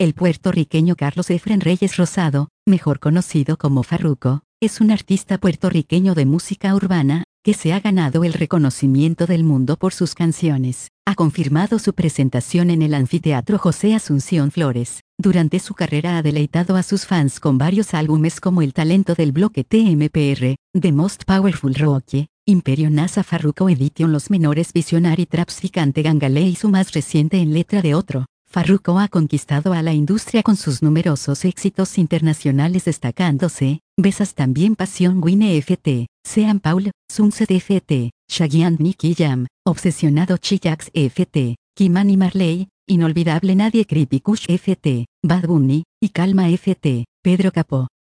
El puertorriqueño Carlos Efren Reyes Rosado, mejor conocido como Farruko, es un artista puertorriqueño de música urbana, que se ha ganado el reconocimiento del mundo por sus canciones. Ha confirmado su presentación en el Anfiteatro José Asunción Flores. Durante su carrera ha deleitado a sus fans con varios álbumes como El talento del bloque TMPR, The Most Powerful Roque, Imperio NASA Farruko Edition Los Menores Visionary Trapsicante Gangale y su más reciente En letra de otro. Farruko ha conquistado a la industria con sus numerosos éxitos internacionales destacándose, Besas también Pasión Wine FT, Sean Paul, Sunset FT, Shaggy and Nicky Jam, Obsesionado Chillax FT, Kimani Marley, Inolvidable Nadie Creepy Kush FT, Bad Bunny, y Calma FT, Pedro Capó.